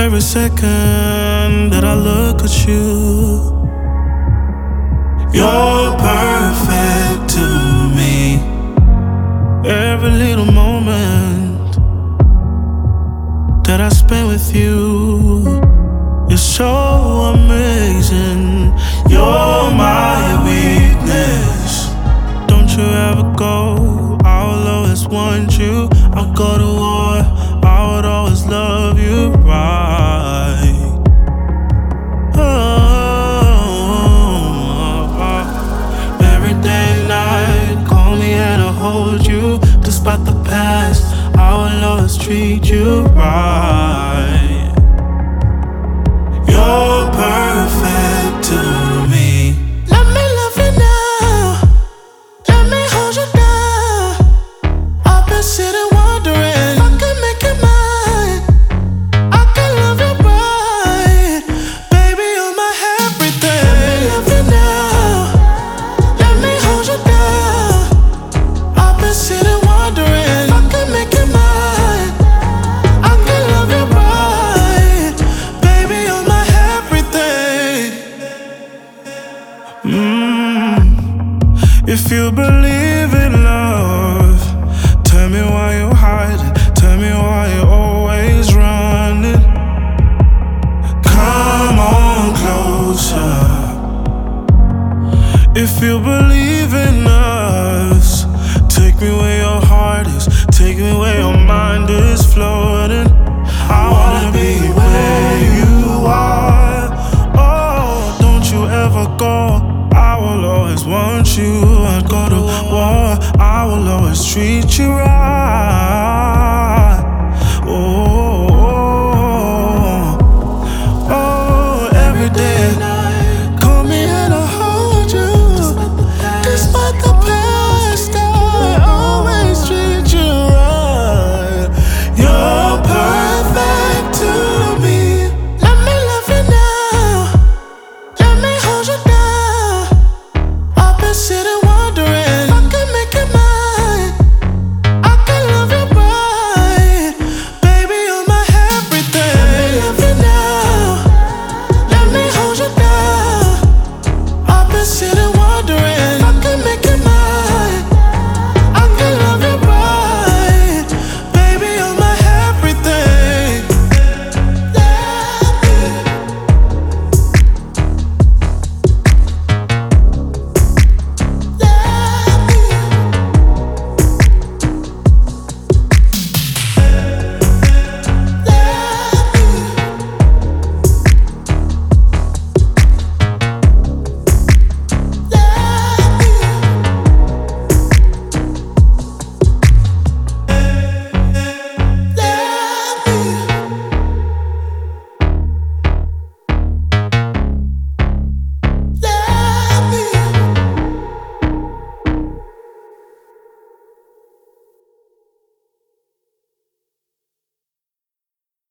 every second that I look at you. You're perfect to me. Every little moment that I spend with you is so amazing. You're my weakness. Don't you ever go, I will always want you. I'll go to war, I would always love you right. Every day and night, call me and I'll hold you. Despite the past, I will always treat you right. You're perfect to me. Let me love you now. Let me hold you down. I've been sitting wondering if I can make you mine. I can love you right. Baby, you're my everything. Let me love you now. Let me hold you down. I've been sitting wondering if I can make you mine. I can love you right. Baby, you're my everything. If you believe in love, tell me why you hiding. Tell me why you're always running. Come on closer. If you believe in us, take me where your heart is. Take me where your mind is floating.